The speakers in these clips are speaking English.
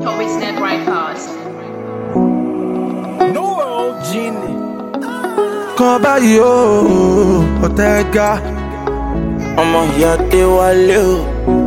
Toby Snap Records. No Genie. Kan báyìí o, Ọ̀tẹ́gà. Ọmọ ìyá Adéwálé o.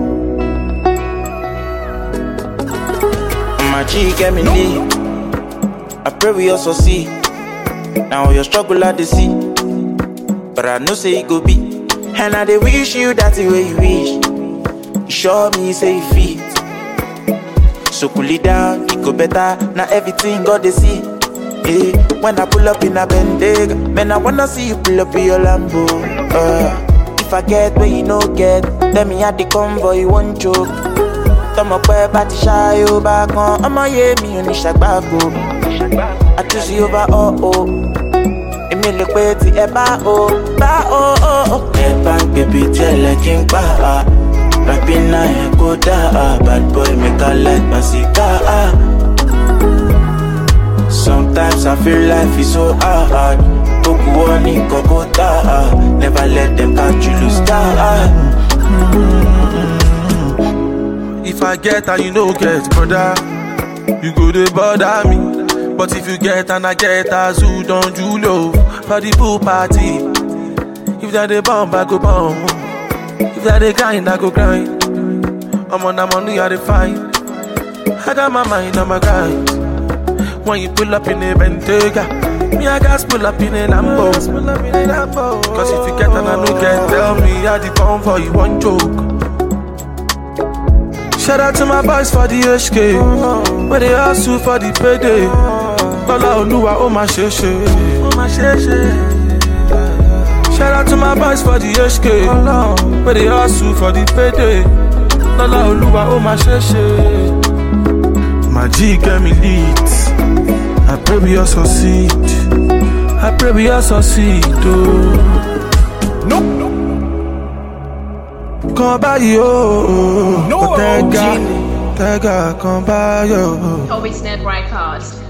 My G get me lit. I pray we all succeed. Now your struggle I dey see, but I know say it go be. And I dey wish you that the way you wish. You sure me say you fit. So cool it down, it go better. Now everything God they see. Hey, when I pull up in a Bentayga, man I wanna see you pull up in your Lambo. If I get where you no get, let me at the convoy, you won't joke. Tọ́mọ pẹ́ bá ti ṣáyó bá kan, ọmọ yé mi ò ní ṣàgbágo. Àtúnṣe over oh. Èmi lè pé tí ẹ bá o. Ẹ bá ń gbèbí tí ẹ lẹ kí n pa á. Rapping náà ẹ kó dá á. Bad boy make I light my cigar. Sometimes I feel life is so hard. Gbogbo wọn ní kọ́kọ́ tá á. Never let them catch you lose that. If I get and you no get, brother, you go to bother me. But if you get and I get, as who don't you love for the pool party? If that they bomb, I go bomb. If that they grind, I go grind. I'm on the money, I dey find. I got my mind on my grind. When you pull up in a Bentayga, me I gas pull up in a Lambo. Cause if you get and I no get, tell me I the bomb for you one joke. Shout out to my boys for the HK, where they hustle for the payday. Lola Oluwa, oh my sheshe. Shout out to my boys for the HK, where they hustle for the payday. Lola Oluwa, oh my sheshe. My G get me lit. I pray we all succeed. I pray we all succeed. No. Kan báyìí o, Ọ̀tẹ́gà, kan báyìí o. Toby Snap Records.